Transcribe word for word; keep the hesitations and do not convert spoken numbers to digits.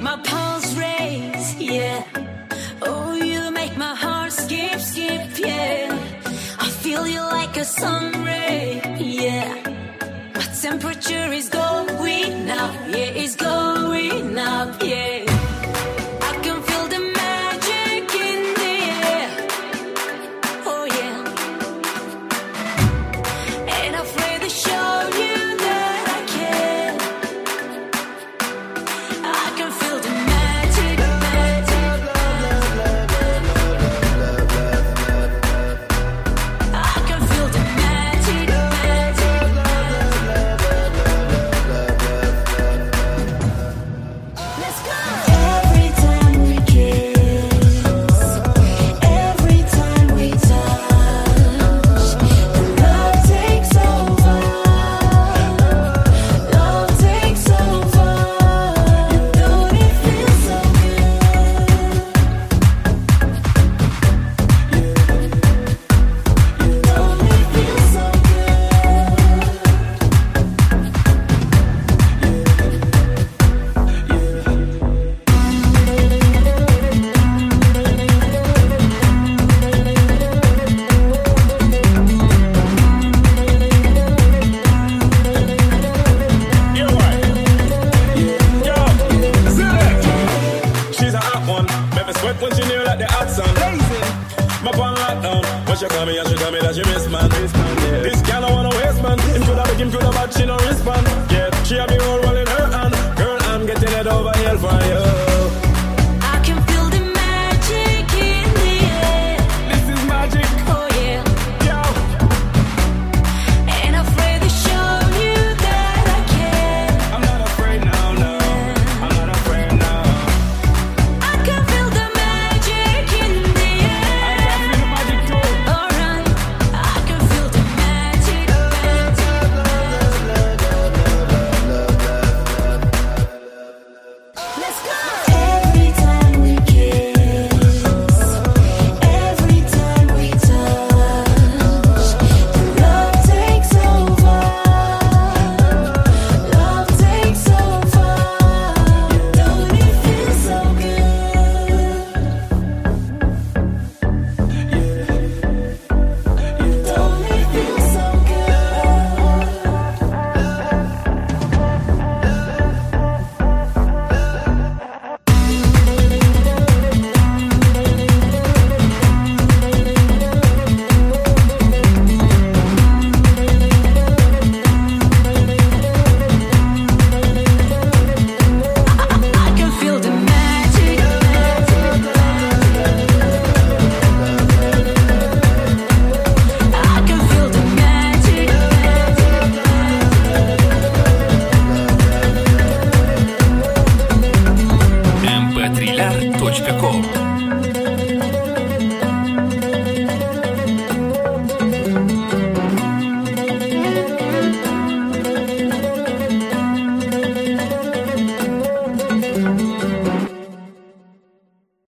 my pulse race, yeah. Oh, you make my heart skip, skip, yeah. I feel you like a sun ray, yeah. My temperature is going up, yeah, it's going up, yeah. I can feel the magic in the air, oh yeah. Ain't afraid to show you that I care. I can feel the magic, magic. I can feel the magic, magic. Let's go. Every time we kiss, every time we touch, the love takes over. Love takes over. Don't it feel so good? Don't it feel so You're right. Yo, select. She's a hot one. Make me sweat when she near like the hot sun. My pan lockdown. When she call me and she tell me that she miss man. This girl I wanna waste man. Him coulda big, him coulda bad, she no respond. Yeah, she have me roll well in her hand. Girl, I'm getting it over here for you. I can feel the magic in the air, This is magic. oh yeah. Yo, Ain't afraid to show you that I care. I'm not afraid now, no. I'm not afraid now. I can feel the magic in the I air. can feel the magic too. Alright, I can feel the magic, magic. Let's go.